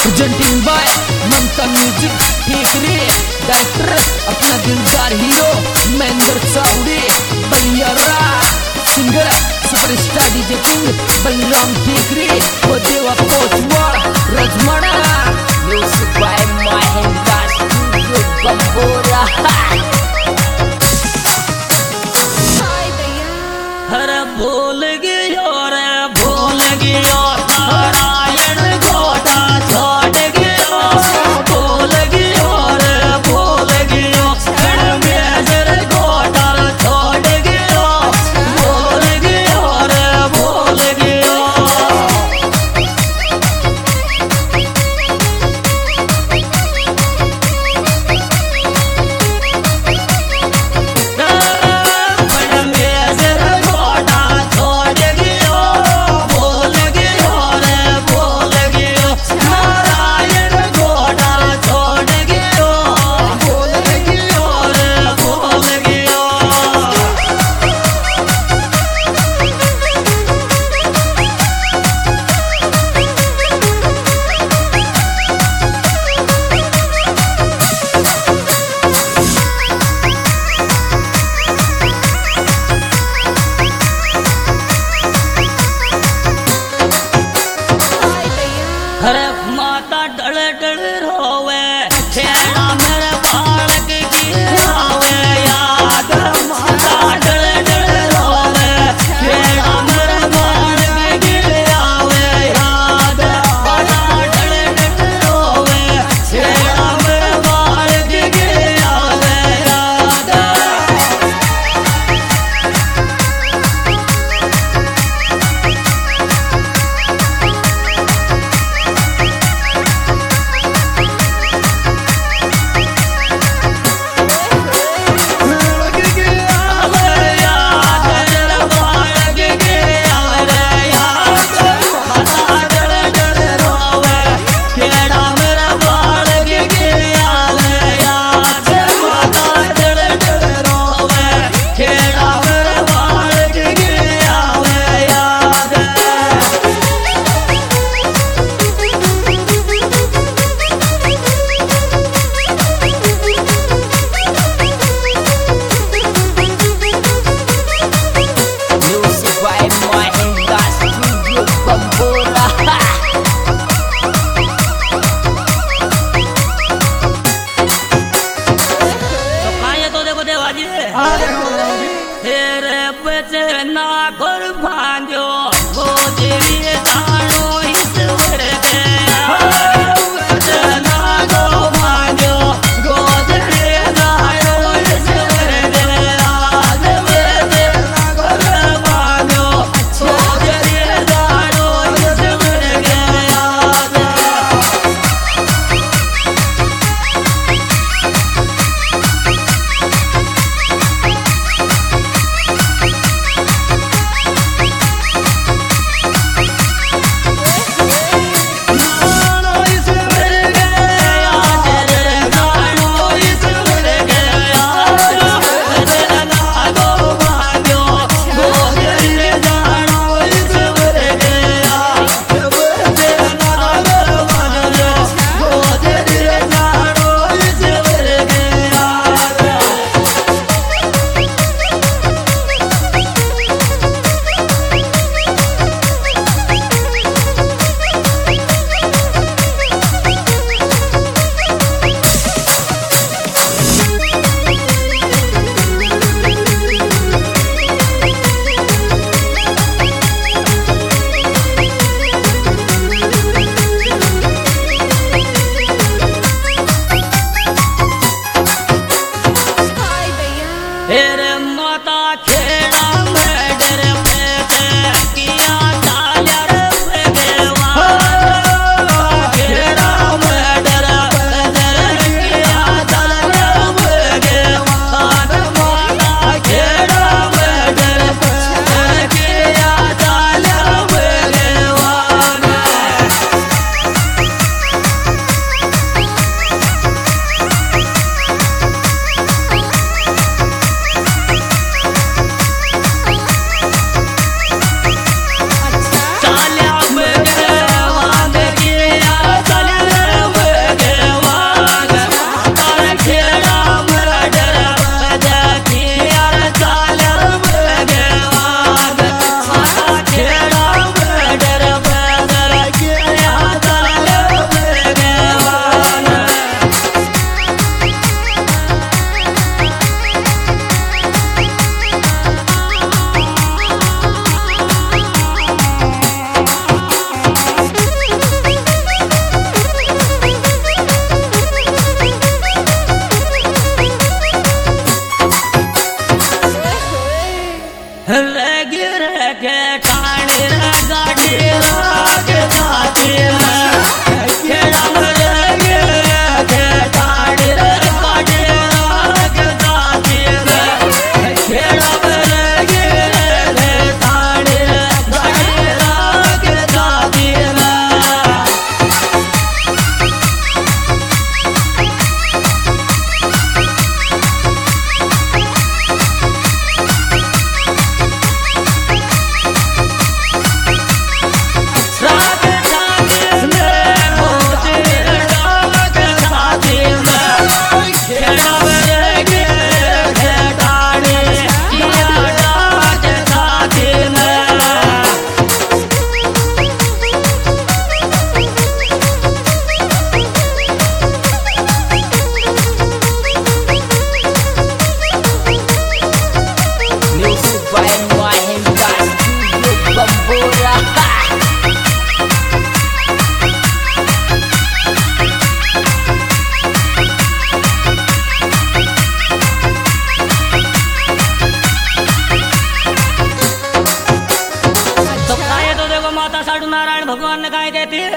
Presenting by Mamta music Thikre. Director अपना दिलदार hero Mahendra Chawde Baliyara. Singer superstar DJ king Balram Thikre वो Deva Kochwad Rajmana. Music by Mahendra studio Bambora. हर भूल गयो रे भूल गयो नारायण गोटा छोड़ गयो। भूल गयो रे भूल गयो मेजर गोटा छोड़ गयो। भूल गयो रे भूल गयो।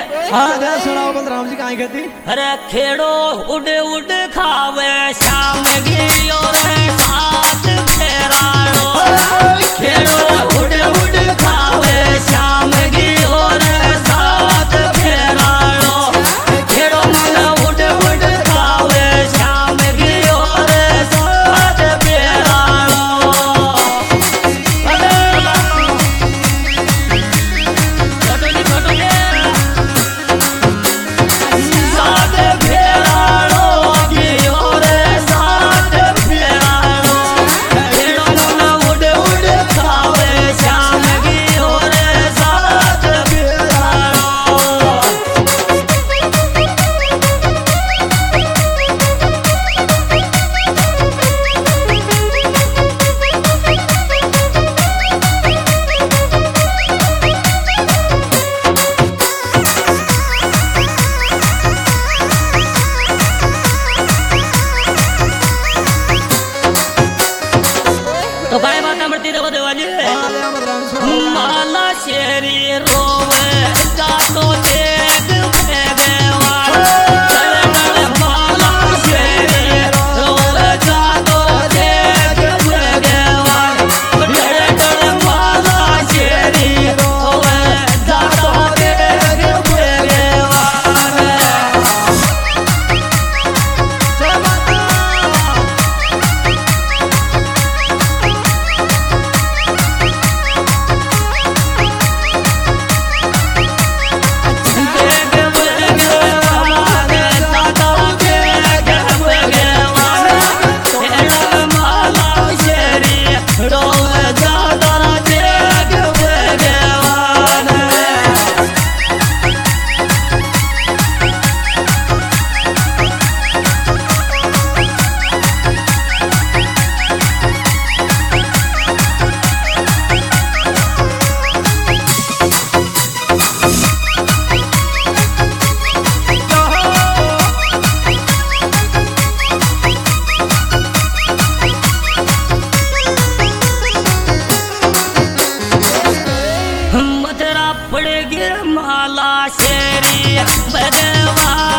हाँ जरा सुनाओ बलराम जी कहाँ कहती। अरे खेड़ो उड़ उड़ खावे शाम की और साथ फेराड़ो खेड़ो उड़ उड़ खावे शाम की और साथ फेराड़ो खेड़ो मन उड़ उड़ खावे शाम की और साथ फेराड़ो छोटो जी साथ फेराड़ो की और साथ फेराड़ो खेड़ो मन उड़ उड़ खावे शाम की और साथ फेराड़ो तो काय बात मरती रहो देवाजी हाँ ले बलराम सुनाओ। माला शेरी रोवे गातो देख भेगवान चले चले माला शेरी रोवे गातो देख भेगवान चले चले माला शेरी रोवे गातो देख भेगवान चल माता। मथुरा पड़ गिर माला शेरी भगवान